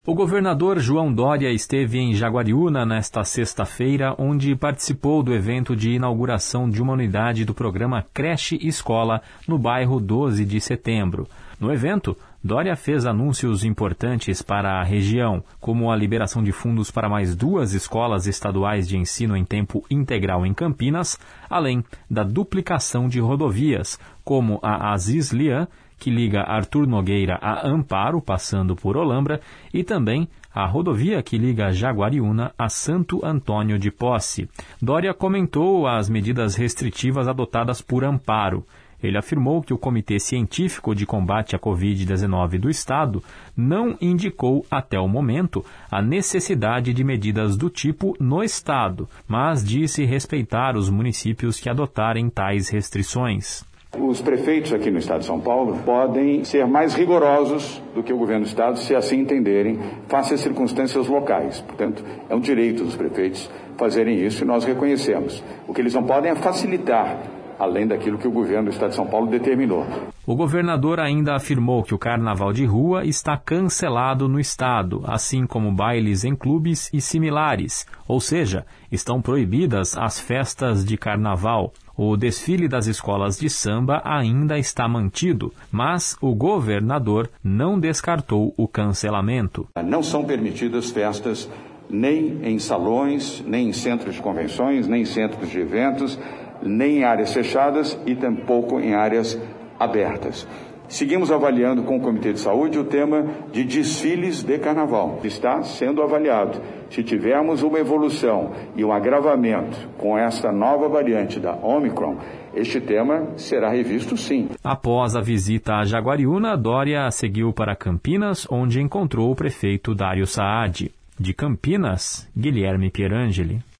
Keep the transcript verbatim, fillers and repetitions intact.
O governador João Dória esteve em Jaguariúna nesta sexta-feira, onde participou do evento de inauguração de uma unidade do programa Creche Escola no bairro doze de setembro. No evento, Dória fez anúncios importantes para a região, como a liberação de fundos para mais duas escolas estaduais de ensino em tempo integral em Campinas, além da duplicação de rodovias, como a Aziz Lian, que liga Arthur Nogueira a Amparo, passando por Olambra, e também a rodovia que liga Jaguariúna a Santo Antônio de Posse. Dória comentou as medidas restritivas adotadas por Amparo. Ele afirmou que o Comitê Científico de Combate à covid dezenove do Estado não indicou, até o momento, a necessidade de medidas do tipo no Estado, mas disse respeitar os municípios que adotarem tais restrições. Os prefeitos aqui no Estado de São Paulo podem ser mais rigorosos do que o governo do Estado, se assim entenderem, face às circunstâncias locais. Portanto, é um direito dos prefeitos fazerem isso e nós reconhecemos. O que eles não podem é facilitar, além daquilo que o governo do Estado de São Paulo determinou. O governador ainda afirmou que o carnaval de rua está cancelado no estado, assim como bailes em clubes e similares, ou seja, estão proibidas as festas de carnaval. O desfile das escolas de samba ainda está mantido, mas o governador não descartou o cancelamento. Não são permitidas festas nem em salões, nem em centros de convenções, nem em centros de eventos, nem em áreas fechadas e tampouco em áreas abertas. Seguimos avaliando com o Comitê de Saúde o tema de desfiles de carnaval. Está sendo avaliado. Se tivermos uma evolução e um agravamento com esta nova variante da Omicron, este tema será revisto sim. Após a visita a Jaguariúna, Dória seguiu para Campinas, onde encontrou o prefeito Dário Saad. De Campinas, Guilherme Pierangeli.